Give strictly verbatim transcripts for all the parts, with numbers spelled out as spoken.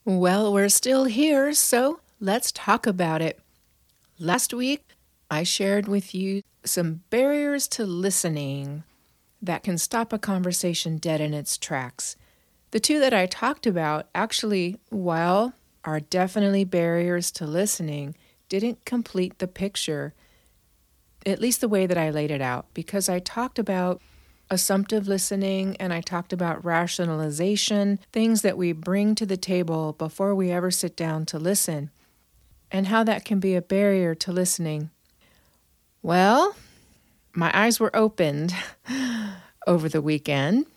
Well, we're still here, so let's talk about it. Last week, I shared with you some barriers to listening that can stop a conversation dead in its tracks. The two that I talked about actually, while are definitely barriers to listening, didn't complete the picture, at least the way that I laid it out, because I talked about assumptive listening and I talked about rationalization, things that we bring to the table before we ever sit down to listen, and how that can be a barrier to listening. Well, my eyes were opened over the weekend.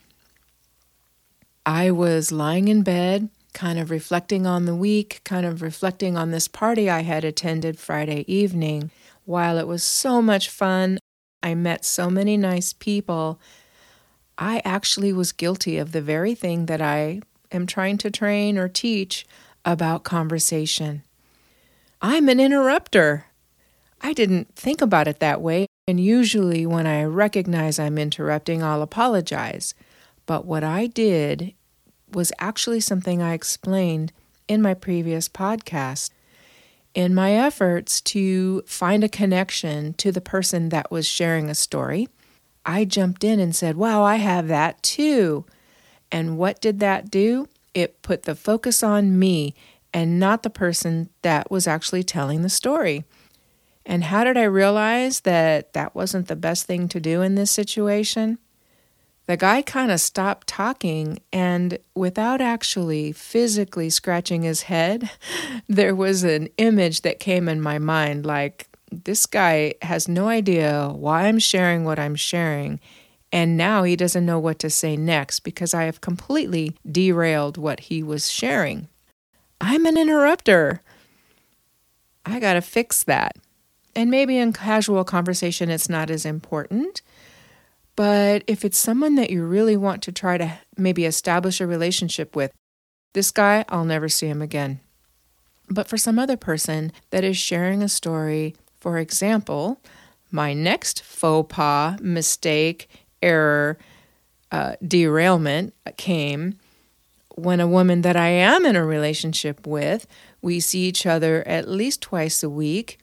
I was lying in bed, kind of reflecting on the week, kind of reflecting on this party I had attended Friday evening. While it was so much fun, I met so many nice people, I actually was guilty of the very thing that I am trying to train or teach about conversation. I'm an interrupter. I didn't think about it that way, and usually when I recognize I'm interrupting, I'll apologize. But what I did was actually something I explained in my previous podcast. In my efforts to find a connection to the person that was sharing a story, I jumped in and said, wow, I have that too. And what did that do? It put the focus on me and not the person that was actually telling the story. And how did I realize that that wasn't the best thing to do in this situation? The guy kind of stopped talking, and without actually physically scratching his head, there was an image that came in my mind like, this guy has no idea why I'm sharing what I'm sharing, and now he doesn't know what to say next because I have completely derailed what he was sharing. I'm an interrupter. I got to fix that. And maybe in casual conversation it's not as important, but if it's someone that you really want to try to maybe establish a relationship with, this guy, I'll never see him again. But for some other person that is sharing a story, for example, my next faux pas, mistake, error, uh, derailment came when a woman that I am in a relationship with, we see each other at least twice a week.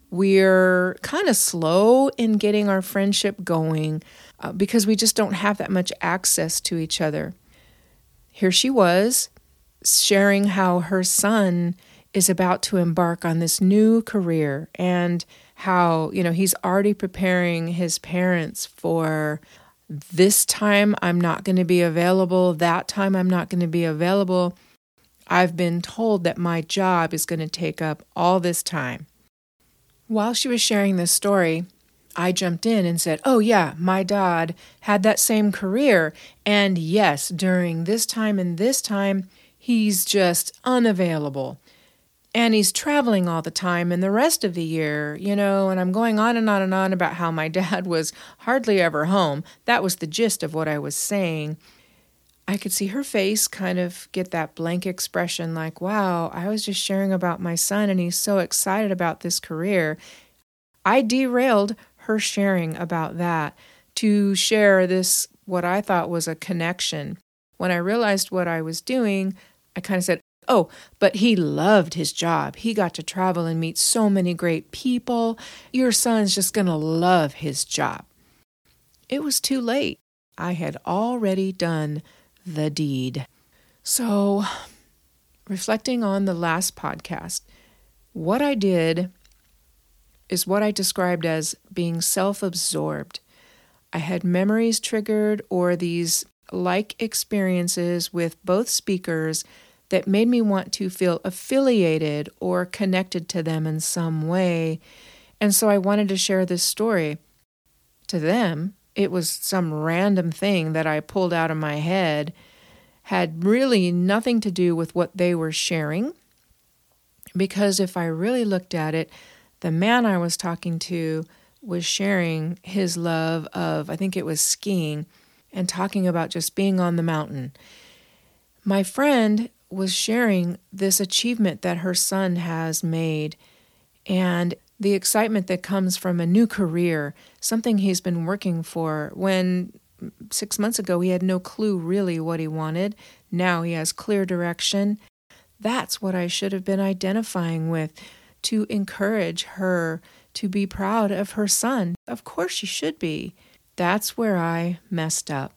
We're kind of slow in getting our friendship going uh, because we just don't have that much access to each other. Here she was sharing how her son is about to embark on this new career and how, you know, he's already preparing his parents for this time I'm not going to be available, that time I'm not going to be available. I've been told that my job is going to take up all this time. While she was sharing this story, I jumped in and said, oh yeah, my dad had that same career. And yes, during this time and this time, he's just unavailable. And he's traveling all the time and the rest of the year, you know, and I'm going on and on and on about how my dad was hardly ever home. That was the gist of what I was saying. I could see her face kind of get that blank expression like, wow, I was just sharing about my son and he's so excited about this career. I derailed her sharing about that to share this, what I thought was a connection. When I realized what I was doing, I kind of said, oh, but he loved his job. He got to travel and meet so many great people. Your son's just going to love his job. It was too late. I had already done the deed. So, reflecting on the last podcast, what I did is what I described as being self-absorbed. I had memories triggered or these like experiences with both speakers that made me want to feel affiliated or connected to them in some way. And so I wanted to share this story. To them, it was some random thing that I pulled out of my head, had really nothing to do with what they were sharing. Because if I really looked at it, the man I was talking to was sharing his love of, I think it was skiing, and talking about just being on the mountain. My friend was sharing this achievement that her son has made and the excitement that comes from a new career, something he's been working for when six months ago he had no clue really what he wanted. Now he has clear direction. That's what I should have been identifying with, to encourage her to be proud of her son. Of course she should be. That's where I messed up.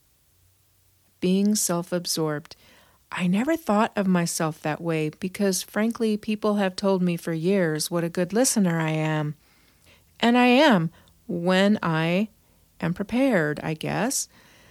Being self-absorbed. I never thought of myself that way because, frankly, people have told me for years what a good listener I am. And I am when I am prepared, I guess.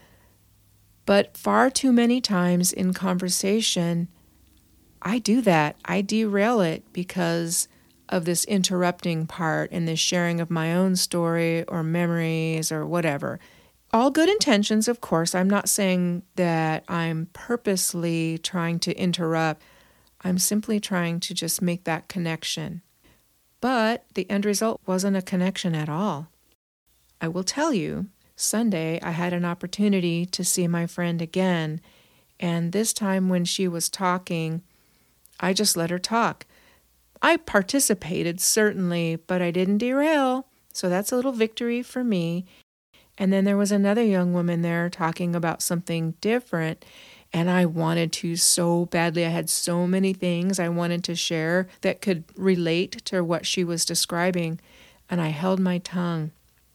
But far too many times in conversation, I do that. I derail it because of this interrupting part and this sharing of my own story or memories or whatever. All good intentions, of course. I'm not saying that I'm purposely trying to interrupt. I'm simply trying to just make that connection. But the end result wasn't a connection at all. I will tell you, Sunday I had an opportunity to see my friend again, and this time when she was talking, I just let her talk. I participated, certainly, but I didn't derail, so that's a little victory for me. And then there was another young woman there talking about something different, and I wanted to so badly. I had so many things I wanted to share that could relate to what she was describing, and I held my tongue.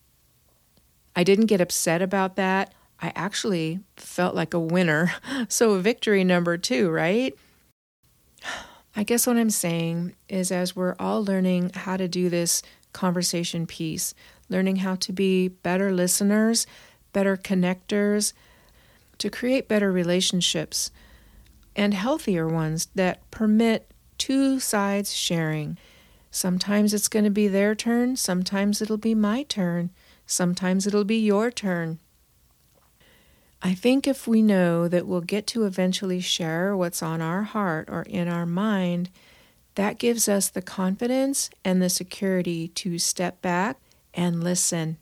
I didn't get upset about that. I actually felt like a winner. So victory number two, right? I guess what I'm saying is, as we're all learning how to do this conversation piece, learning how to be better listeners, better connectors, to create better relationships and healthier ones that permit two sides sharing. Sometimes it's going to be their turn, sometimes it'll be my turn, sometimes it'll be your turn. I think if we know that we'll get to eventually share what's on our heart or in our mind, that gives us the confidence and the security to step back and listen.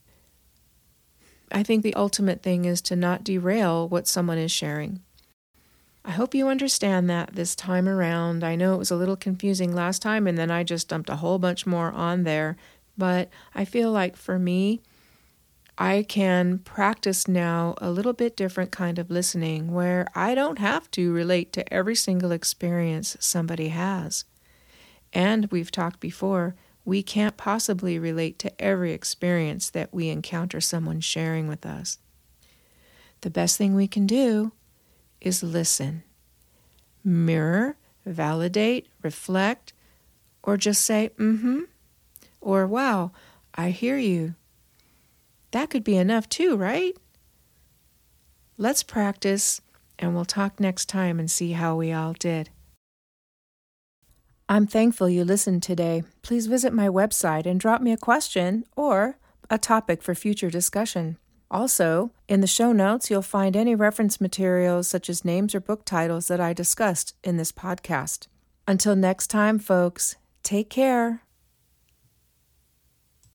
I think the ultimate thing is to not derail what someone is sharing. I hope you understand that this time around. I know it was a little confusing last time, and then I just dumped a whole bunch more on there. But I feel like for me, I can practice now a little bit different kind of listening where I don't have to relate to every single experience somebody has. And we've talked before, we can't possibly relate to every experience that we encounter someone sharing with us. The best thing we can do is listen. Mirror, validate, reflect, or just say, mm-hmm, or wow, I hear you. That could be enough too, right? Let's practice, and we'll talk next time and see how we all did. I'm thankful you listened today. Please visit my website and drop me a question or a topic for future discussion. Also, in the show notes, you'll find any reference materials such as names or book titles that I discussed in this podcast. Until next time, folks, take care.